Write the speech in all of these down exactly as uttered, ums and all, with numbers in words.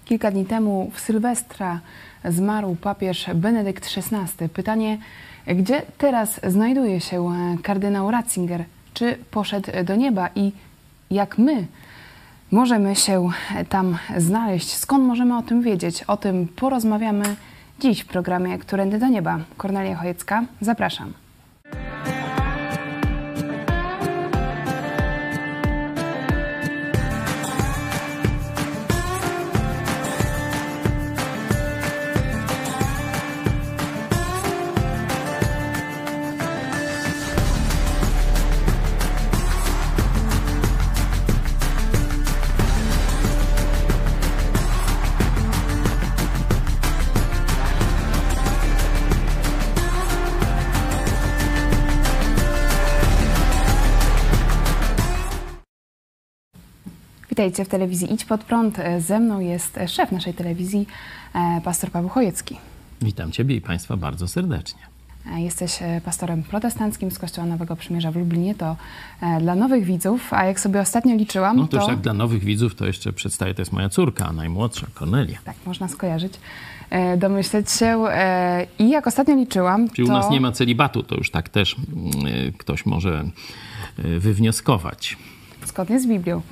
Kilka dni temu w Sylwestra zmarł papież Benedykt szesnasty. Pytanie, gdzie teraz znajduje się kardynał Ratzinger? Czy poszedł do nieba i jak my możemy się tam znaleźć? Skąd możemy o tym wiedzieć? O tym porozmawiamy dziś w programie Którędy do nieba. Kornelia Chojecka, zapraszam. Witajcie w telewizji Idź Pod Prąd. Ze mną jest szef naszej telewizji, pastor Paweł Chojecki. Witam Ciebie i Państwa bardzo serdecznie. Jesteś pastorem protestanckim z Kościoła Nowego Przymierza w Lublinie. To dla nowych widzów, a jak sobie ostatnio liczyłam, no to... to... już tak dla nowych widzów to jeszcze przedstawię, to jest moja córka, najmłodsza, Kornelia. Tak, można skojarzyć, domyśleć się. I jak ostatnio liczyłam, Czyli to... u nas nie ma celibatu, to już tak też ktoś może wywnioskować. Zgodnie z Biblią.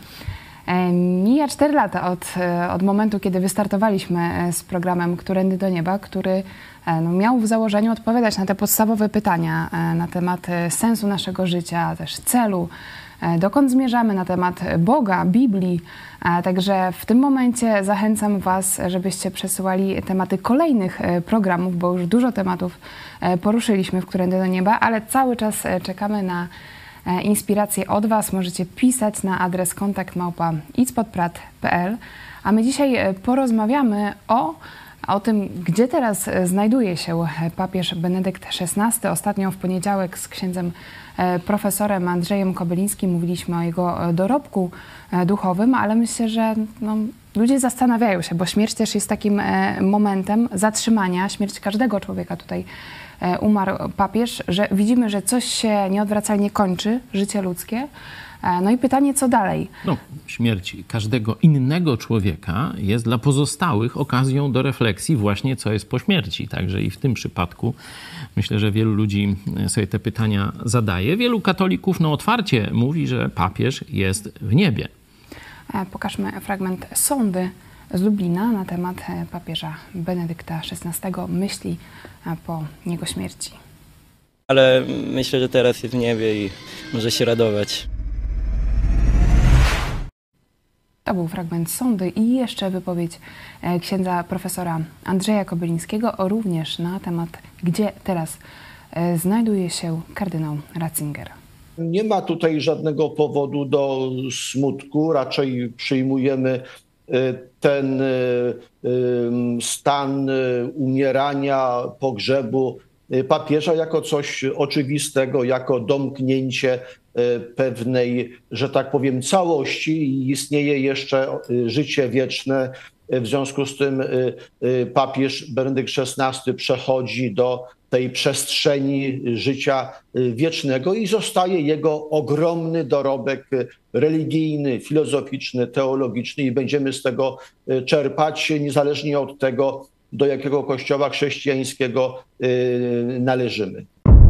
Mija cztery lata od, od momentu, kiedy wystartowaliśmy z programem Którędy do nieba, który no, miał w założeniu odpowiadać na te podstawowe pytania na temat sensu naszego życia, też celu, dokąd zmierzamy, na temat Boga, Biblii. Także w tym momencie zachęcam Was, żebyście przesyłali tematy kolejnych programów, bo już dużo tematów poruszyliśmy w Którędy do nieba, ale cały czas czekamy na inspiracje od Was. Możecie pisać na adres kontakt małpa idźpodprat kropka p l. A my dzisiaj porozmawiamy o, o tym, gdzie teraz znajduje się papież Benedykt szesnasty. Ostatnio w poniedziałek z księdzem profesorem Andrzejem Kobylińskim mówiliśmy o jego dorobku duchowym, ale myślę, że no, ludzie zastanawiają się, bo śmierć też jest takim momentem zatrzymania, śmierć każdego człowieka tutaj. Umarł papież, że widzimy, że coś się nieodwracalnie kończy, życie ludzkie. No i pytanie, co dalej? No, śmierć każdego innego człowieka jest dla pozostałych okazją do refleksji właśnie, co jest po śmierci. Także i w tym przypadku myślę, że wielu ludzi sobie te pytania zadaje. Wielu katolików no, otwarcie mówi, że papież jest w niebie. Pokażmy fragment sądy z Lublina na temat papieża Benedykta szesnastego, myśli po jego śmierci. Ale myślę, że teraz jest w niebie i może się radować. To był fragment sądy i jeszcze wypowiedź księdza profesora Andrzeja Kobylińskiego, również na temat, gdzie teraz znajduje się kardynał Ratzinger. Nie ma tutaj żadnego powodu do smutku, raczej przyjmujemy ten stan umierania, pogrzebu papieża jako coś oczywistego, jako domknięcie pewnej, że tak powiem, całości i istnieje jeszcze życie wieczne. W związku z tym papież Benedykt szesnasty przechodzi do tej przestrzeni życia wiecznego i zostaje jego ogromny dorobek religijny, filozoficzny, teologiczny i będziemy z tego czerpać niezależnie od tego, do jakiego kościoła chrześcijańskiego należymy.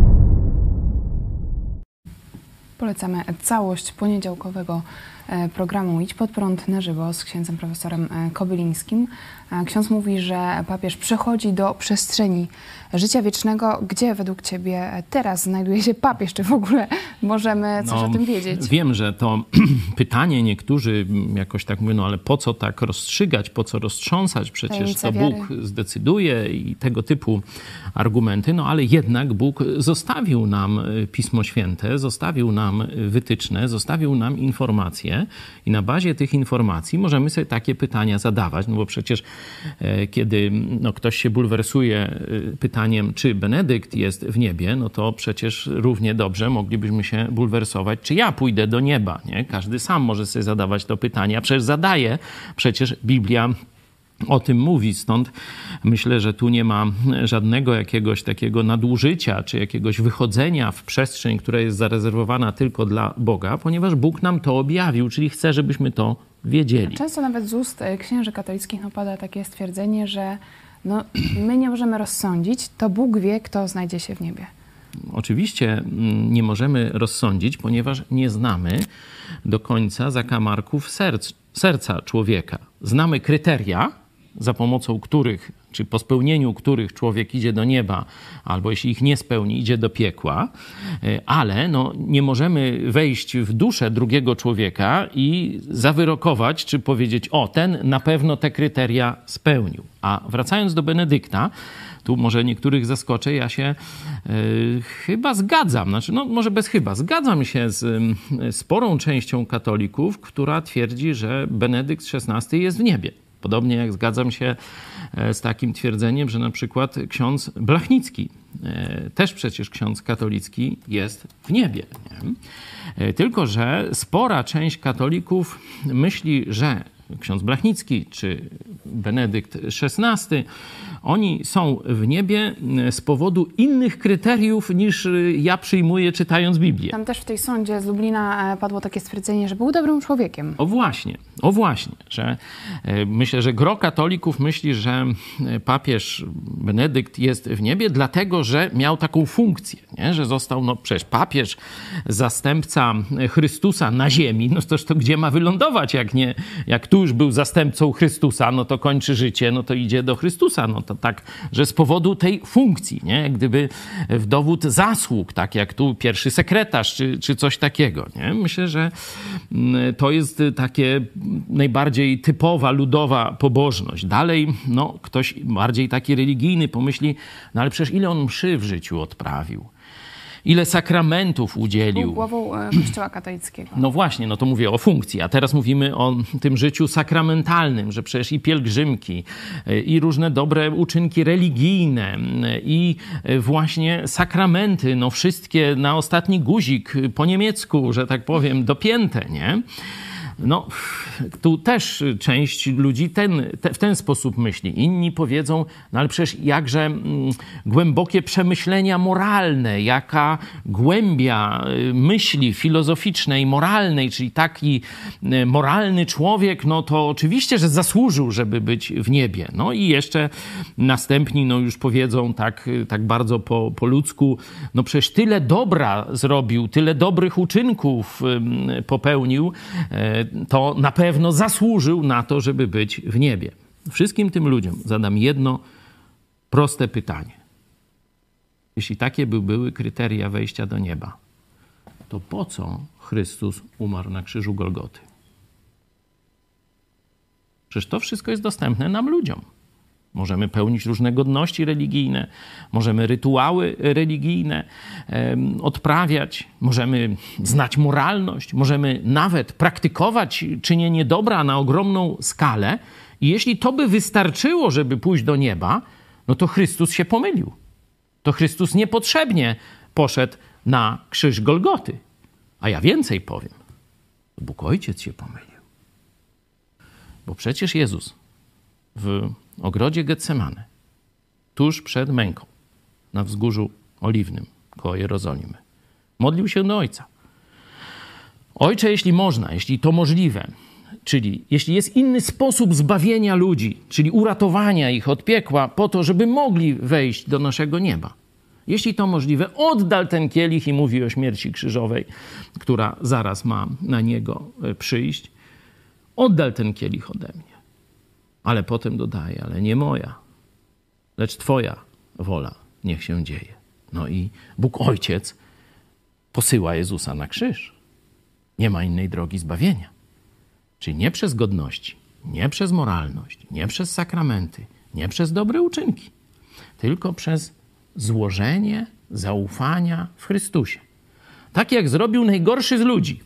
Polecamy całość poniedziałkowego programu Idź Pod Prąd na żywo z księdzem profesorem Kobylińskim. Ksiądz mówi, że papież przechodzi do przestrzeni życia wiecznego. Gdzie według Ciebie teraz znajduje się papież? Czy w ogóle możemy coś no, o tym wiedzieć? Wiem, że to pytanie niektórzy jakoś tak mówią, no ale po co tak rozstrzygać, po co roztrząsać? Przecież to Bóg zdecyduje i tego typu argumenty. No ale jednak Bóg zostawił nam Pismo Święte, zostawił nam wytyczne, zostawił nam informacje i na bazie tych informacji możemy sobie takie pytania zadawać, no bo przecież kiedy no, ktoś się bulwersuje pytaniem, czy Benedykt jest w niebie, no to przecież równie dobrze moglibyśmy się bulwersować, czy ja pójdę do nieba, nie? Każdy sam może sobie zadawać to pytanie, a przecież zadaje, przecież Biblia o tym mówi. Stąd myślę, że tu nie ma żadnego jakiegoś takiego nadużycia, czy jakiegoś wychodzenia w przestrzeń, która jest zarezerwowana tylko dla Boga, ponieważ Bóg nam to objawił, czyli chce, żebyśmy to wiedzieli. Często nawet z ust księży katolickich no, pada takie stwierdzenie, że no, my nie możemy rozsądzić, to Bóg wie, kto znajdzie się w niebie. Oczywiście nie możemy rozsądzić, ponieważ nie znamy do końca zakamarków serc, serca człowieka. Znamy kryteria, za pomocą których, czy po spełnieniu których człowiek idzie do nieba, albo jeśli ich nie spełni, idzie do piekła, ale no, nie możemy wejść w duszę drugiego człowieka i zawyrokować, czy powiedzieć, o, ten na pewno te kryteria spełnił. A wracając do Benedykta, tu może niektórych zaskoczę, ja się y, chyba zgadzam, znaczy, no może bez chyba, zgadzam się z y, sporą częścią katolików, która twierdzi, że Benedykt szesnasty jest w niebie. Podobnie jak zgadzam się z takim twierdzeniem, że na przykład ksiądz Blachnicki, też przecież ksiądz katolicki, jest w niebie. Nie? Tylko że spora część katolików myśli, że ksiądz Blachnicki czy Benedykt szesnasty, oni są w niebie z powodu innych kryteriów niż ja przyjmuję, czytając Biblię. Tam też w tej sądzie z Lublina padło takie stwierdzenie, że był dobrym człowiekiem. O właśnie, o właśnie, że myślę, że gro katolików myśli, że papież Benedykt jest w niebie, dlatego, że miał taką funkcję, nie? Że został, no przecież papież, zastępca Chrystusa na ziemi, no toż to gdzie ma wylądować, jak nie, jak tu już był zastępcą Chrystusa, no to kończy życie, no to idzie do Chrystusa, no to tak, że z powodu tej funkcji, nie? Jak gdyby w dowód zasług, tak jak tu pierwszy sekretarz, czy, czy coś takiego, nie? Myślę, że to jest takie najbardziej typowa, ludowa pobożność. Dalej, no, ktoś bardziej taki religijny pomyśli, no ale przecież ile on mszy w życiu odprawił? Ile sakramentów udzielił. Był głową Kościoła katolickiego. No właśnie, no to mówię o funkcji, a teraz mówimy o tym życiu sakramentalnym, że przecież i pielgrzymki, i różne dobre uczynki religijne, i właśnie sakramenty, no wszystkie na ostatni guzik po niemiecku, że tak powiem, dopięte, nie? No, tu też część ludzi ten, te, w ten sposób myśli. Inni powiedzą, no ale przecież jakże mm, głębokie przemyślenia moralne, jaka głębia myśli filozoficznej, moralnej, czyli taki y, moralny człowiek, no to oczywiście, że zasłużył, żeby być w niebie. No i jeszcze następni, no już powiedzą tak, tak bardzo po, po ludzku, no przecież tyle dobra zrobił, tyle dobrych uczynków y, popełnił, y, to na pewno zasłużył na to, żeby być w niebie. Wszystkim tym ludziom zadam jedno proste pytanie. Jeśli takie by były kryteria wejścia do nieba, to po co Chrystus umarł na krzyżu Golgoty? Przecież to wszystko jest dostępne nam ludziom. Możemy pełnić różne godności religijne, możemy rytuały religijne um, odprawiać, możemy znać moralność, możemy nawet praktykować czynienie dobra na ogromną skalę. I jeśli to by wystarczyło, żeby pójść do nieba, no to Chrystus się pomylił. To Chrystus niepotrzebnie poszedł na krzyż Golgoty. A ja więcej powiem. Bóg Ojciec się pomylił. Bo przecież Jezus w ogrodzie Getsemane, tuż przed męką, na wzgórzu Oliwnym, koło Jerozolimy, modlił się do Ojca. Ojcze, jeśli można, jeśli to możliwe, czyli jeśli jest inny sposób zbawienia ludzi, czyli uratowania ich od piekła po to, żeby mogli wejść do naszego nieba. Jeśli to możliwe, oddal ten kielich, i mówi o śmierci krzyżowej, która zaraz ma na niego przyjść. Oddal ten kielich ode mnie. Ale potem dodaje, ale nie moja, lecz Twoja wola niech się dzieje. No i Bóg Ojciec posyła Jezusa na krzyż. Nie ma innej drogi zbawienia. Czyli nie przez godności, nie przez moralność, nie przez sakramenty, nie przez dobre uczynki, tylko przez złożenie zaufania w Chrystusie. Tak jak zrobił najgorszy z ludzi.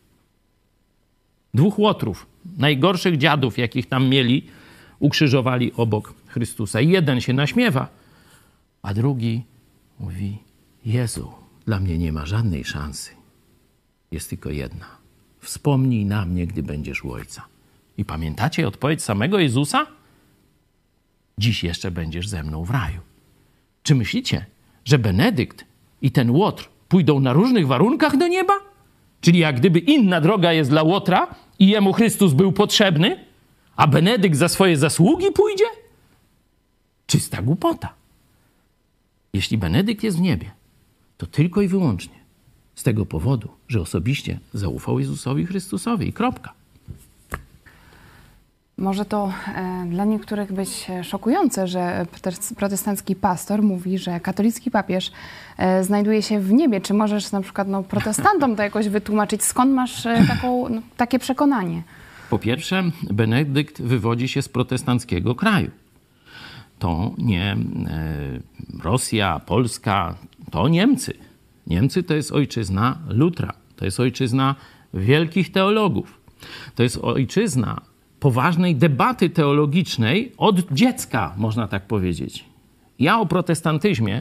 Dwóch łotrów, najgorszych dziadów, jakich tam mieli, ukrzyżowali obok Chrystusa. I jeden się naśmiewa, a drugi mówi: Jezu, dla mnie nie ma żadnej szansy. Jest tylko jedna. Wspomnij na mnie, gdy będziesz u Ojca. I pamiętacie odpowiedź samego Jezusa? Dziś jeszcze będziesz ze mną w raju. Czy myślicie, że Benedykt i ten łotr pójdą na różnych warunkach do nieba? Czyli jak gdyby inna droga jest dla łotra, i jemu Chrystus był potrzebny, a Benedykt za swoje zasługi pójdzie? Czysta głupota. Jeśli Benedykt jest w niebie, to tylko i wyłącznie z tego powodu, że osobiście zaufał Jezusowi Chrystusowi i kropka. Może to e, dla niektórych być szokujące, że protestancki pastor mówi, że katolicki papież e, znajduje się w niebie. Czy możesz na przykład no, protestantom to jakoś wytłumaczyć? Skąd masz e, taką, no, takie przekonanie? Po pierwsze, Benedykt wywodzi się z protestanckiego kraju. To nie e, Rosja, Polska, to Niemcy. Niemcy to jest ojczyzna Lutra. To jest ojczyzna wielkich teologów. To jest ojczyzna poważnej debaty teologicznej od dziecka, można tak powiedzieć. Ja o protestantyzmie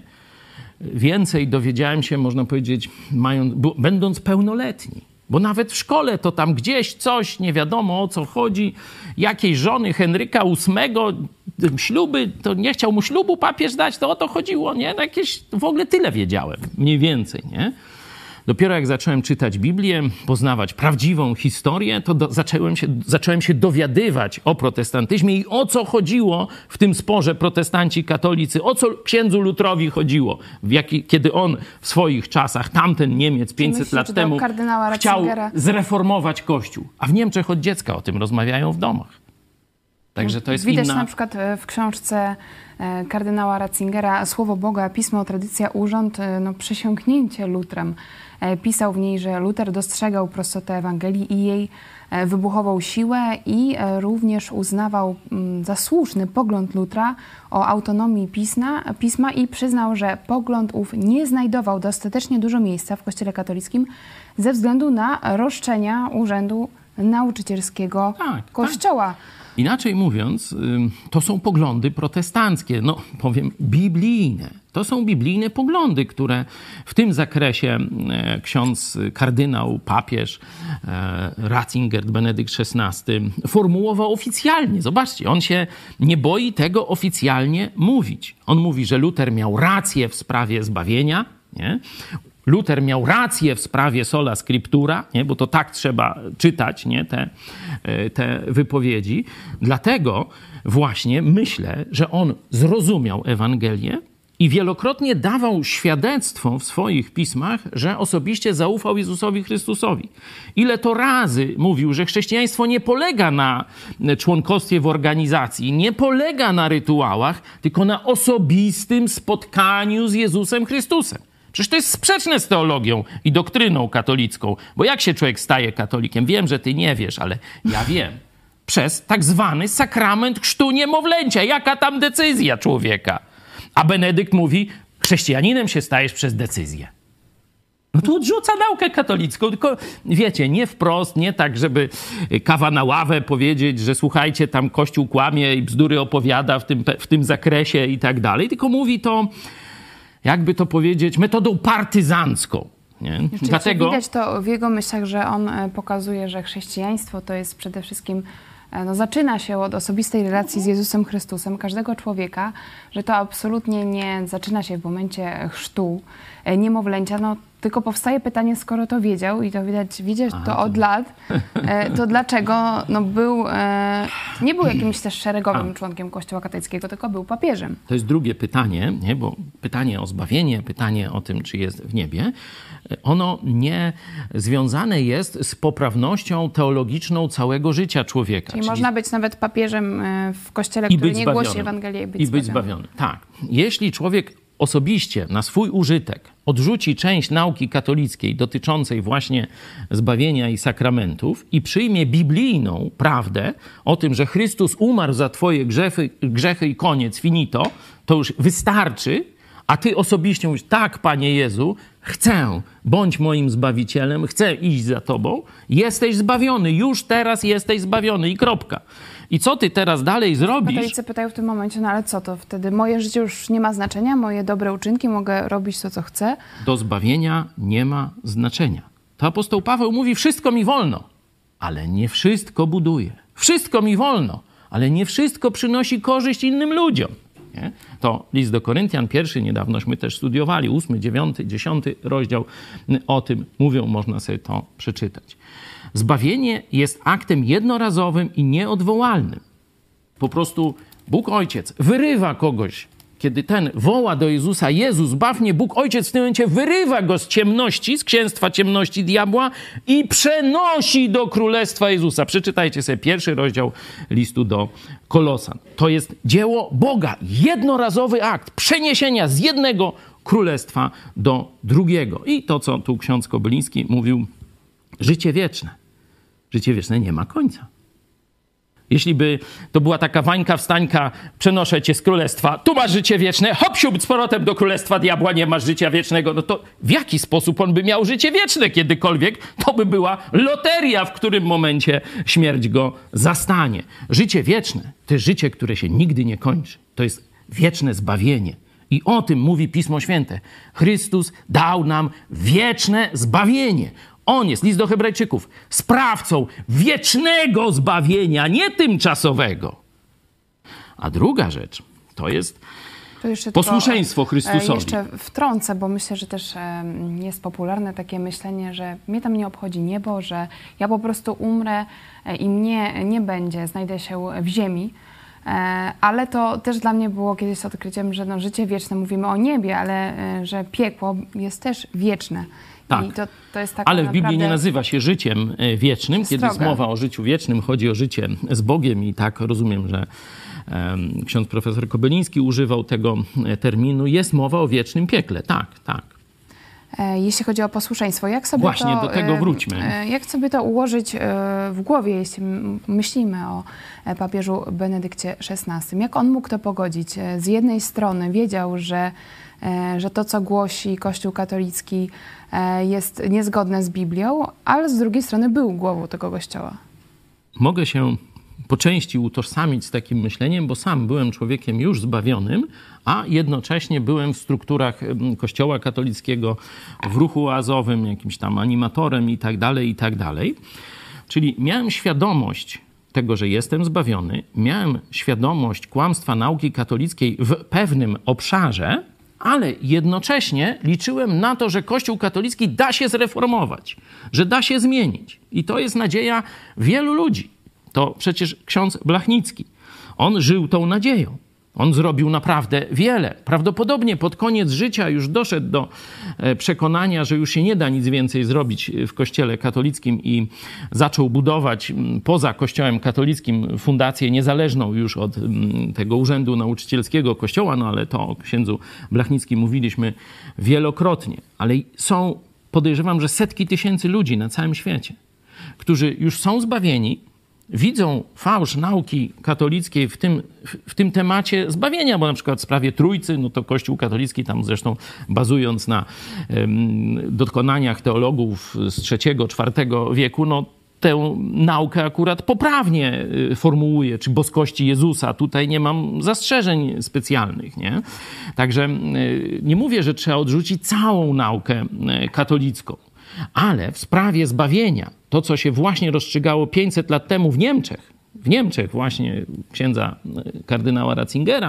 więcej dowiedziałem się, można powiedzieć, mając, będąc pełnoletni. Bo nawet w szkole to tam gdzieś coś, nie wiadomo o co chodzi, jakiejś żony Henryka ósmego, śluby, to nie chciał mu ślubu papież dać, to o to chodziło, nie? No jakieś, w ogóle tyle wiedziałem, mniej więcej, nie? Dopiero jak zacząłem czytać Biblię, poznawać prawdziwą historię, to do, zacząłem, się, zacząłem się dowiadywać o protestantyzmie i o co chodziło w tym sporze protestanci katolicy, o co księdzu Lutrowi chodziło, w jaki, kiedy on w swoich czasach, tamten Niemiec pięćset myślisz, lat temu chciał zreformować Kościół. A w Niemczech od dziecka o tym rozmawiają w domach. Także to jest Widać inna... na przykład w książce kardynała Ratzingera Słowo Boga, Pismo, Tradycja, Urząd, no, przysiągnięcie Lutrem. Pisał w niej, że Luther dostrzegał prostotę Ewangelii i jej wybuchową siłę i również uznawał za słuszny pogląd Lutra o autonomii pisma, pisma i przyznał, że pogląd ów nie znajdował dostatecznie dużo miejsca w Kościele katolickim ze względu na roszczenia Urzędu Nauczycielskiego tak, Kościoła. Tak. Inaczej mówiąc, to są poglądy protestanckie, no powiem biblijne. To są biblijne poglądy, które w tym zakresie ksiądz kardynał, papież Ratzinger, Benedykt szesnasty formułował oficjalnie. Zobaczcie, on się nie boi tego oficjalnie mówić. On mówi, że Luter miał rację w sprawie zbawienia, nie? Luter miał rację w sprawie sola scriptura, nie? Bo to tak trzeba czytać, nie? Te, te wypowiedzi. Dlatego właśnie myślę, że on zrozumiał Ewangelię i wielokrotnie dawał świadectwo w swoich pismach, że osobiście zaufał Jezusowi Chrystusowi. Ile to razy mówił, że chrześcijaństwo nie polega na członkostwie w organizacji, nie polega na rytuałach, tylko na osobistym spotkaniu z Jezusem Chrystusem. Przecież to jest sprzeczne z teologią i doktryną katolicką. Bo jak się człowiek staje katolikiem? Wiem, że ty nie wiesz, ale ja wiem. Przez tak zwany sakrament chrztu niemowlęcia. Jaka tam decyzja człowieka? A Benedykt mówi, chrześcijaninem się stajesz przez decyzję. No to odrzuca naukę katolicką, tylko wiecie, nie wprost, nie tak, żeby kawa na ławę powiedzieć, że słuchajcie, tam Kościół kłamie i bzdury opowiada w tym, w tym zakresie i tak dalej, tylko mówi to, jakby to powiedzieć, metodą partyzancką. Nie? Dlatego widać to w jego myślach, że on pokazuje, że chrześcijaństwo to jest przede wszystkim, no, zaczyna się od osobistej relacji z Jezusem Chrystusem każdego człowieka, że to absolutnie nie zaczyna się w momencie chrztu, niemowlęcia, no tylko powstaje pytanie, skoro to wiedział i to widać, widać Aha, to od to... lat, to dlaczego no, był, nie był jakimś też szeregowym A. członkiem Kościoła katolickiego, tylko był papieżem. To jest drugie pytanie, nie? Bo pytanie o zbawienie, pytanie o tym, czy jest w niebie, ono nie związane jest z poprawnością teologiczną całego życia człowieka. Czyli, czyli można być nawet papieżem w Kościele, który nie głosi Ewangelii i być, I być zbawiony. zbawiony. Tak. Jeśli człowiek osobiście na swój użytek odrzuci część nauki katolickiej dotyczącej właśnie zbawienia i sakramentów i przyjmie biblijną prawdę o tym, że Chrystus umarł za twoje grzechy, grzechy i koniec, finito, to już wystarczy, a ty osobiście mówisz, tak, Panie Jezu, chcę, bądź moim Zbawicielem, chcę iść za Tobą, jesteś zbawiony, już teraz jesteś zbawiony i kropka. I co ty teraz dalej zrobisz? Katolicy pytają w tym momencie, no ale co to wtedy? Moje życie już nie ma znaczenia, moje dobre uczynki, mogę robić to, co chcę? Do zbawienia nie ma znaczenia. To apostoł Paweł mówi, wszystko mi wolno, ale nie wszystko buduje. Wszystko mi wolno, ale nie wszystko przynosi korzyść innym ludziom. Nie? To list do Koryntian, pierwszy, niedawnośmy też studiowali, ósmy, dziewiąty, dziesiąty rozdział o tym mówią, można sobie to przeczytać. Zbawienie jest aktem jednorazowym i nieodwołalnym. Po prostu Bóg Ojciec wyrywa kogoś, kiedy ten woła do Jezusa: Jezus, zbaw mnie, Bóg Ojciec w tym momencie wyrywa go z ciemności, z księstwa ciemności diabła i przenosi do Królestwa Jezusa. Przeczytajcie sobie pierwszy rozdział listu do Kolosan. To jest dzieło Boga, jednorazowy akt przeniesienia z jednego królestwa do drugiego. I to, co tu ksiądz Kobyliński mówił, życie wieczne. Życie wieczne nie ma końca. Jeśli by to była taka wańka wstańka, przenoszę cię z królestwa, tu masz życie wieczne, hop, siup, z powrotem do królestwa diabła, nie masz życia wiecznego, no to w jaki sposób on by miał życie wieczne kiedykolwiek? To by była loteria, w którym momencie śmierć go zastanie. Życie wieczne to jest życie, które się nigdy nie kończy. To jest wieczne zbawienie. I o tym mówi Pismo Święte. Chrystus dał nam wieczne zbawienie. On jest, list do Hebrajczyków, sprawcą wiecznego zbawienia, nie tymczasowego. A druga rzecz to jest to posłuszeństwo tylko, Chrystusowi. Jeszcze wtrącę, bo myślę, że też jest popularne takie myślenie, że mnie tam nie obchodzi niebo, że ja po prostu umrę i mnie nie będzie, znajdę się w ziemi. Ale to też dla mnie było kiedyś odkryciem, że no, życie wieczne, mówimy o niebie, ale że piekło jest też wieczne. Tak, I to, to jest taka ale w Biblii naprawdę... nie nazywa się życiem wiecznym. Kiedy jest mowa o życiu wiecznym, chodzi o życie z Bogiem i tak rozumiem, że um, ksiądz profesor Kobyliński używał tego terminu. Jest mowa o wiecznym piekle. Tak, tak. Jeśli chodzi o posłuszeństwo, jak sobie Właśnie to, do tego wróćmy. Jak sobie to ułożyć w głowie, jeśli myślimy o papieżu Benedykcie szesnastym? Jak on mógł to pogodzić? Z jednej strony wiedział, że, że to, co głosi Kościół katolicki, jest niezgodne z Biblią, ale z drugiej strony był głową tego Kościoła. Mogę się po części utożsamić z takim myśleniem, bo sam byłem człowiekiem już zbawionym, a jednocześnie byłem w strukturach Kościoła katolickiego, w ruchu oazowym, jakimś tam animatorem i tak dalej, i tak dalej. Czyli miałem świadomość tego, że jestem zbawiony, miałem świadomość kłamstwa nauki katolickiej w pewnym obszarze, ale jednocześnie liczyłem na to, że Kościół katolicki da się zreformować, że da się zmienić. I to jest nadzieja wielu ludzi. To przecież ksiądz Blachnicki. On żył tą nadzieją. On zrobił naprawdę wiele. Prawdopodobnie pod koniec życia już doszedł do przekonania, że już się nie da nic więcej zrobić w Kościele katolickim i zaczął budować poza Kościołem katolickim fundację niezależną już od tego Urzędu Nauczycielskiego Kościoła, no ale to o księdzu Blachnickim mówiliśmy wielokrotnie. Ale są, podejrzewam, że setki tysięcy ludzi na całym świecie, którzy już są zbawieni, widzą fałsz nauki katolickiej w tym, w tym temacie zbawienia, bo na przykład w sprawie Trójcy, no to Kościół katolicki tam zresztą bazując na um, dokonaniach teologów z trzeciego, czwartego wieku, no tę naukę akurat poprawnie formułuje, czy boskości Jezusa. Tutaj nie mam zastrzeżeń specjalnych, nie? Także nie mówię, że trzeba odrzucić całą naukę katolicką. Ale w sprawie zbawienia, to co się właśnie rozstrzygało pięćset lat temu w Niemczech, w Niemczech właśnie księdza kardynała Ratzingera,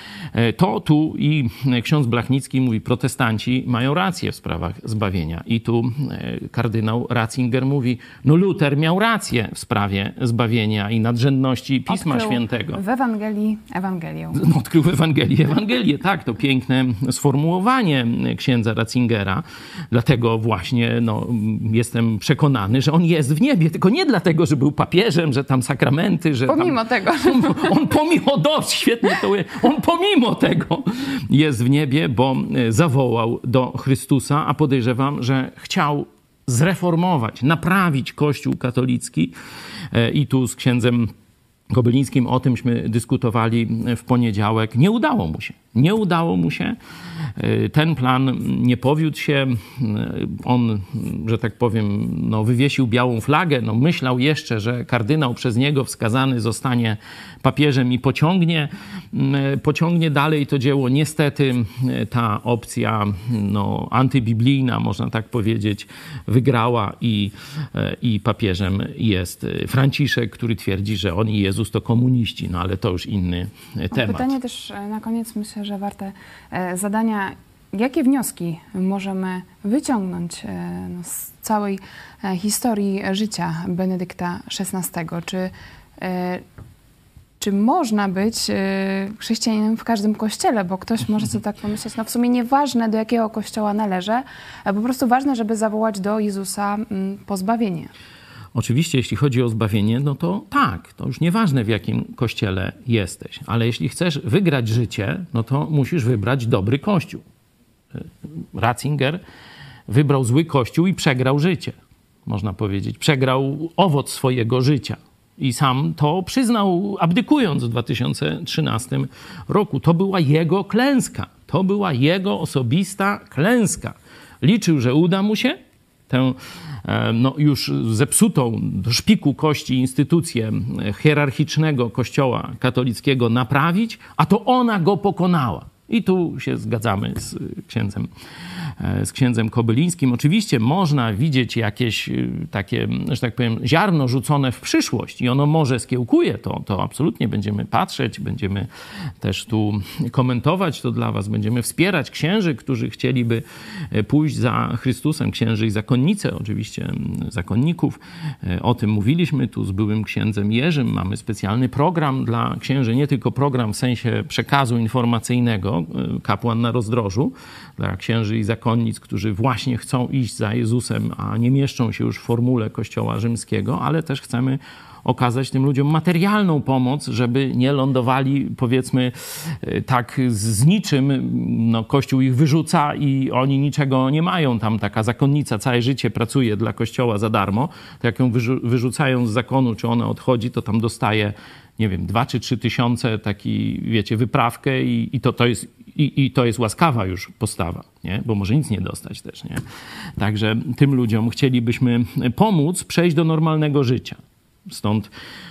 to tu i ksiądz Blachnicki mówi, protestanci mają rację w sprawach zbawienia. I tu kardynał Ratzinger mówi, no Luter miał rację w sprawie zbawienia i nadrzędności Pisma odkrył Świętego. w Ewangelii Ewangelię. No, odkrył w Ewangelii Ewangelię, tak, to piękne sformułowanie księdza Ratzingera. Dlatego właśnie no, jestem przekonany, że on jest w niebie. Tylko nie dlatego, że był papieżem, że tam sakramenty, że Pomimo tam, tego. On, on pomimo, do, świetnie to jest, on pomimo Mimo tego jest w niebie, bo zawołał do Chrystusa, a podejrzewam, że chciał zreformować, naprawić Kościół katolicki. I tu z księdzem Kobylińskim o tymśmy dyskutowali w poniedziałek. Nie udało mu się. Nie udało mu się. Ten plan nie powiódł się. On, że tak powiem, no, wywiesił białą flagę. No, myślał jeszcze, że kardynał przez niego wskazany zostanie papieżem i pociągnie, pociągnie dalej to dzieło. Niestety ta opcja no, antybiblijna, można tak powiedzieć, wygrała i, i papieżem jest Franciszek, który twierdzi, że on i Jezus to komuniści. No ale to już inny temat. Pytanie też na koniec, myślę, że warte zadania. jakie wnioski możemy wyciągnąć no, z całej historii życia Benedykta szesnastego? Czy, czy można być chrześcijaninem w każdym kościele? Bo ktoś może sobie tak pomyśleć, no w sumie nieważne, do jakiego kościoła należę, po prostu ważne, żeby zawołać do Jezusa po zbawienie. Oczywiście, jeśli chodzi o zbawienie, no to tak, to już nieważne, w jakim kościele jesteś. Ale jeśli chcesz wygrać życie, no to musisz wybrać dobry kościół. Ratzinger wybrał zły kościół i przegrał życie, można powiedzieć. Przegrał owoc swojego życia. I sam to przyznał, abdykując w dwa tysiące trzynastym roku. To była jego klęska. To była jego osobista klęska. Liczył, że uda mu się tę no, już zepsutą do szpiku kości instytucję hierarchicznego kościoła katolickiego naprawić, a to ona go pokonała. I tu się zgadzamy z księdzem, z księdzem Kobylińskim. Oczywiście można widzieć jakieś takie, że tak powiem, ziarno rzucone w przyszłość i ono może skiełkuje to, to absolutnie będziemy patrzeć, będziemy też tu komentować to dla was, będziemy wspierać księży, którzy chcieliby pójść za Chrystusem, księży i zakonnice, oczywiście zakonników. O tym mówiliśmy tu z byłym księdzem Jerzym. Mamy specjalny program dla księży, nie tylko program w sensie przekazu informacyjnego, kapłan na rozdrożu, dla księży i zakonnic, którzy właśnie chcą iść za Jezusem, a nie mieszczą się już w formule Kościoła rzymskiego, ale też chcemy okazać tym ludziom materialną pomoc, żeby nie lądowali, powiedzmy, tak z niczym. No, Kościół ich wyrzuca i oni niczego nie mają. Tam taka zakonnica całe życie pracuje dla Kościoła za darmo. To jak ją wyrzucają z zakonu, czy ona odchodzi, to tam dostaje, nie wiem, dwa czy trzy tysiące, taki, wiecie, wyprawkę i, i, to, to jest, i, i to jest łaskawa już postawa, nie? Bo może nic nie dostać też, nie? Także tym ludziom chcielibyśmy pomóc przejść do normalnego życia. Stąd,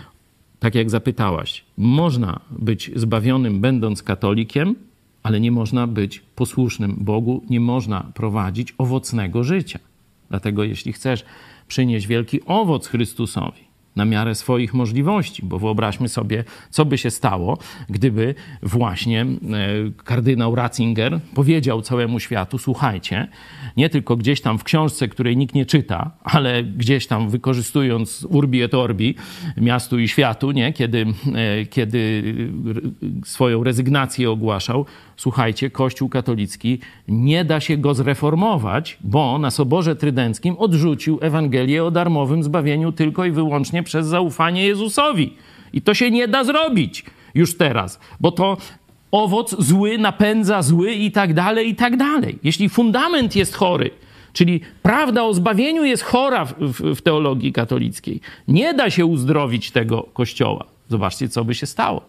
tak jak zapytałaś, można być zbawionym będąc katolikiem, ale nie można być posłusznym Bogu, nie można prowadzić owocnego życia. Dlatego jeśli chcesz przynieść wielki owoc Chrystusowi, na miarę swoich możliwości, bo wyobraźmy sobie, co by się stało, gdyby właśnie kardynał Ratzinger powiedział całemu światu, słuchajcie, nie tylko gdzieś tam w książce, której nikt nie czyta, ale gdzieś tam wykorzystując urbi et orbi, miastu i światu, nie? Kiedy, kiedy swoją rezygnację ogłaszał, słuchajcie, Kościół katolicki, nie da się go zreformować, bo na Soborze Trydenckim odrzucił Ewangelię o darmowym zbawieniu tylko i wyłącznie przez zaufanie Jezusowi. I to się nie da zrobić już teraz, bo to owoc zły napędza zły i tak dalej, i tak dalej. Jeśli fundament jest chory, czyli prawda o zbawieniu jest chora w, w, w teologii katolickiej, nie da się uzdrowić tego Kościoła. Zobaczcie, co by się stało.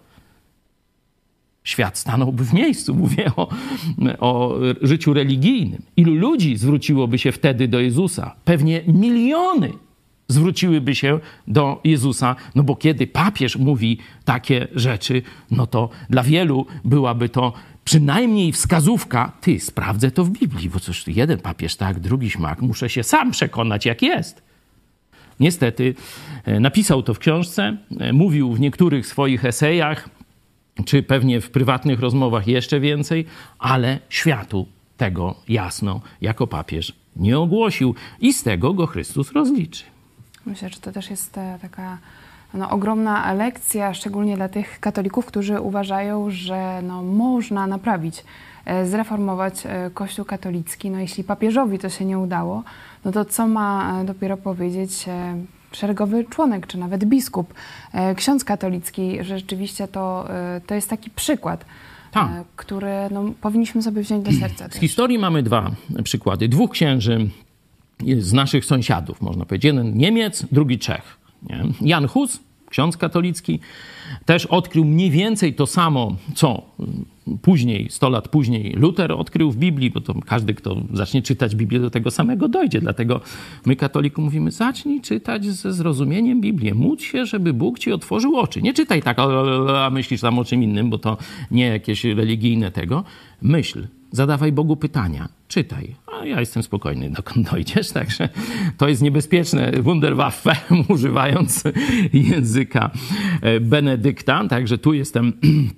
Świat stanąłby w miejscu, mówię o, o życiu religijnym. Ilu ludzi zwróciłoby się wtedy do Jezusa? Pewnie miliony zwróciłyby się do Jezusa, no bo kiedy papież mówi takie rzeczy, no to dla wielu byłaby to przynajmniej wskazówka, ty, sprawdzę to w Biblii, bo cóż, jeden papież tak, drugi śmak, muszę się sam przekonać, jak jest. Niestety napisał to w książce, mówił w niektórych swoich esejach, czy pewnie w prywatnych rozmowach jeszcze więcej, ale światu tego jasno jako papież nie ogłosił i z tego go Chrystus rozliczy. Myślę, że to też jest taka no, ogromna lekcja, szczególnie dla tych katolików, którzy uważają, że no, można naprawić, zreformować Kościół katolicki. No, jeśli papieżowi to się nie udało, no to co ma dopiero powiedzieć szeregowy członek, czy nawet biskup, ksiądz katolicki, że rzeczywiście to, to jest taki przykład, tak, który no, powinniśmy sobie wziąć do serca. Z też. historii mamy dwa przykłady. Dwóch księży z naszych sąsiadów, można powiedzieć. Jeden Niemiec, drugi Czech. Nie? Jan Hus, ksiądz katolicki, też odkrył mniej więcej to samo, co później, sto lat później Luter odkrył w Biblii, bo to każdy, kto zacznie czytać Biblię, do tego samego dojdzie. Dlatego my, katolików, mówimy, zacznij czytać ze zrozumieniem Biblię. Módl się, żeby Bóg ci otworzył oczy. Nie czytaj tak, a myślisz tam o czym innym, bo to nie jakieś religijne tego. Myśl, zadawaj Bogu pytania, czytaj. A ja jestem spokojny, dokąd dojdziesz. Także to jest niebezpieczne Wunderwaffe, używając języka Benedykta. Także tu jestem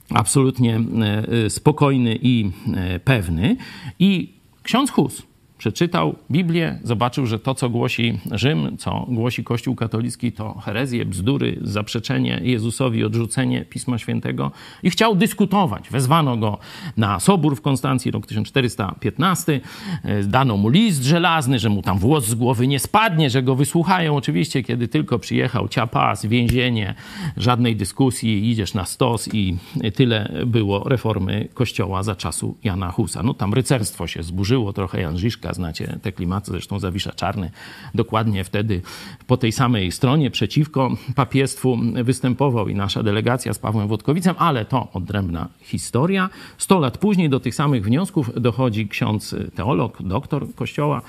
absolutnie spokojny i pewny. I ksiądz Hus przeczytał Biblię, zobaczył, że to, co głosi Rzym, co głosi Kościół katolicki, to herezje, bzdury, zaprzeczenie Jezusowi, odrzucenie Pisma Świętego i chciał dyskutować. Wezwano go na Sobór w Konstancji, rok tysiąc czterysta piętnasty. Dano mu list żelazny, że mu tam włos z głowy nie spadnie, że go wysłuchają. Oczywiście, kiedy tylko przyjechał, ciapas, więzienie, żadnej dyskusji, idziesz na stos i tyle było reformy Kościoła za czasu Jana Husa. No tam rycerstwo się zburzyło, trochę Jan Žižka, znacie te klimaty, zresztą Zawisza Czarny dokładnie wtedy po tej samej stronie przeciwko papiestwu występował i nasza delegacja z Pawłem Wodkowicem, ale to odrębna historia. Sto lat później do tych samych wniosków dochodzi ksiądz teolog, doktor Kościoła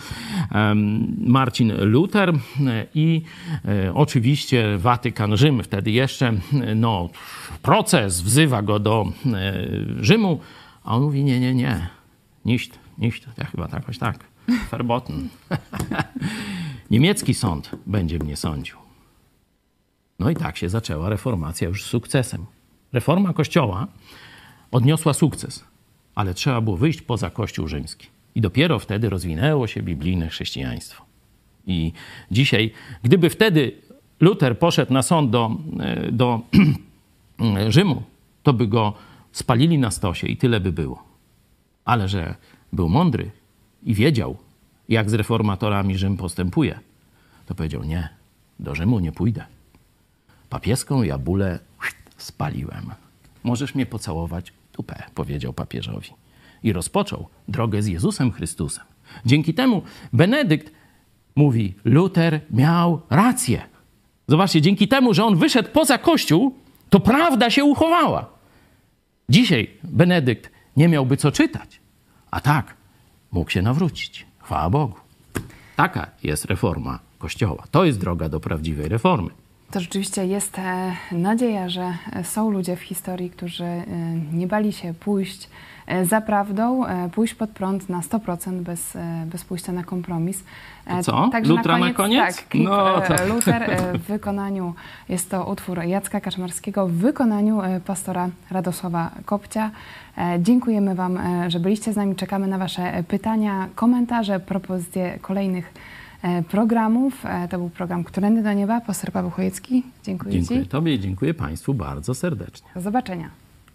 Marcin Luther i oczywiście Watykan, Rzym wtedy jeszcze, no proces wzywa go do Rzymu, a on mówi nie, nie, nie, nicht, nicht, ja chyba tak, jakoś tak. Verboten. Niemiecki sąd będzie mnie sądził. No i tak się zaczęła reformacja już z sukcesem. Reforma Kościoła odniosła sukces, ale trzeba było wyjść poza Kościół rzymski. I dopiero wtedy rozwinęło się biblijne chrześcijaństwo. I dzisiaj, gdyby wtedy Luter poszedł na sąd do, do Rzymu, to by go spalili na stosie i tyle by było. Ale że był mądry i wiedział, jak z reformatorami Rzym postępuje, to powiedział, nie, do Rzymu nie pójdę. Papieską jabulę spaliłem. Możesz mnie pocałować w dupę, powiedział papieżowi. I rozpoczął drogę z Jezusem Chrystusem. Dzięki temu Benedykt mówi, Luter miał rację. Zobaczcie, dzięki temu, że on wyszedł poza Kościół, to prawda się uchowała. Dzisiaj Benedykt nie miałby co czytać, a tak mógł się nawrócić. Chwała Bogu. Taka jest reforma Kościoła. To jest droga do prawdziwej reformy. To rzeczywiście jest nadzieja, że są ludzie w historii, którzy nie bali się pójść za prawdą, pójść pod prąd na sto procent bez, bez pójścia na kompromis. To co? Także Lutra na koniec? Na koniec? Tak, klip no, to... Luter w wykonaniu, jest to utwór Jacka Kaczmarskiego w wykonaniu pastora Radosława Kopcia. Dziękujemy Wam, że byliście z nami. Czekamy na Wasze pytania, komentarze, propozycje kolejnych programów. To był program Którędy do Nieba. Pastor Paweł Chojecki, dziękuję, dziękuję Ci. Tobie i dziękuję Państwu bardzo serdecznie. Do zobaczenia.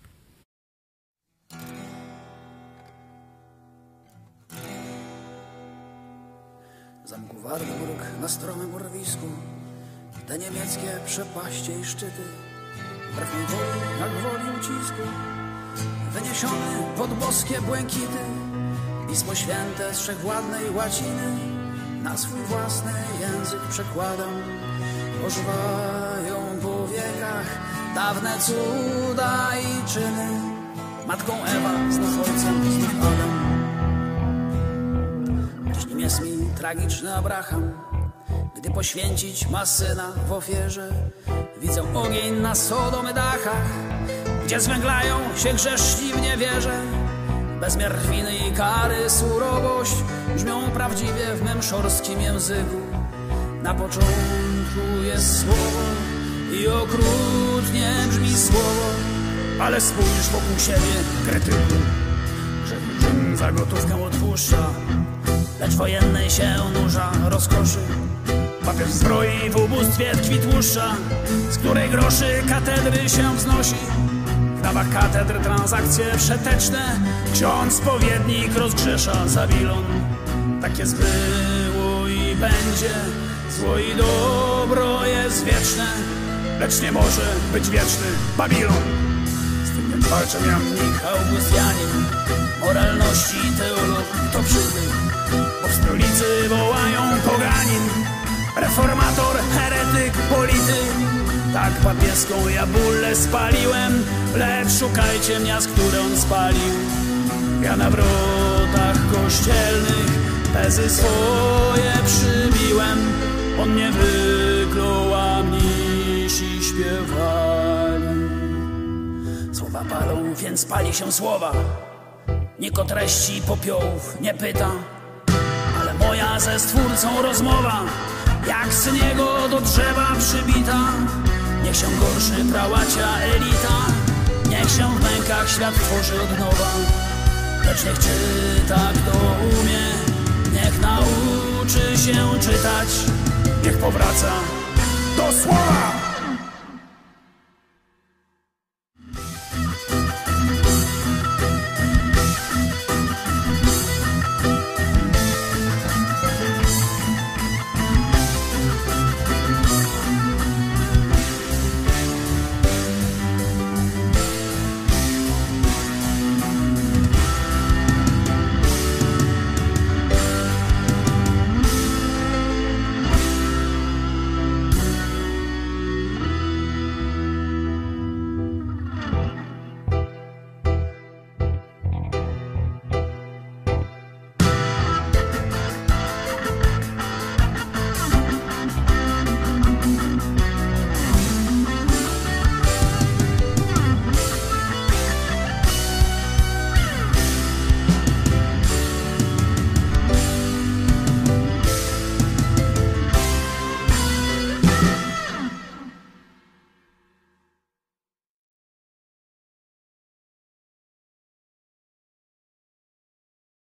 Zamku Wartburg na stromym urwisku, te niemieckie przepaście i szczyty, wbrew mej woli, jak woli ucisku, wyniesiony pod boskie błękity, Pismo Święte z wszechwładnej łaciny na swój własny język przekładam. Ożywają po wiekach dawne cuda i czyny, matką Ewa, znów ojcem, znów Adam. Dziś nim jest mi tragiczny Abraham, gdy poświęcić ma syna w ofierze. Widzę ogień na Sodomy dachach, gdzie zwęglają się grzeszni w niewierze. Bezmiar winy i kary, surowość brzmią prawdziwie w mym szorskim języku. Na początku jest słowo i okrutnie brzmi słowo, ale spójrz wokół siebie, kretynu, że Rzym za gotówkę odpuszcza, lecz wojennej się nurza rozkoszy. Papież zbroi w ubóstwie tkwi tłuszcza, z której groszy katedry się wznosi. W dawach katedr transakcje przeteczne, ksiądz spowiednik rozgrzesza Zabilon. Tak jest było i będzie, zło i dobro jest wieczne, lecz nie może być wieczny Babilon. Z tym więc walczę ja mnich Augustianin, moralności teolog to przybył, bo w stolicy wołają poganin, reformator, heretyk, polityk. Tak papieską jabulę spaliłem, lecz szukajcie miast, które on spalił. Ja na wrotach kościelnych tezy swoje przybiłem, on nie wyklął, a mnisi śpiewali. Słowa palą, więc pali się słowa. Nikt o treści popiołów nie pyta, ale moja ze Stwórcą rozmowa, jak syn jego do drzewa przybita. Niech się gorszy prałacia elita Niech się w mękach świat tworzy od nowa, lecz niech czyta kto umie. Niech nauczy się czytać, niech powraca do słowa.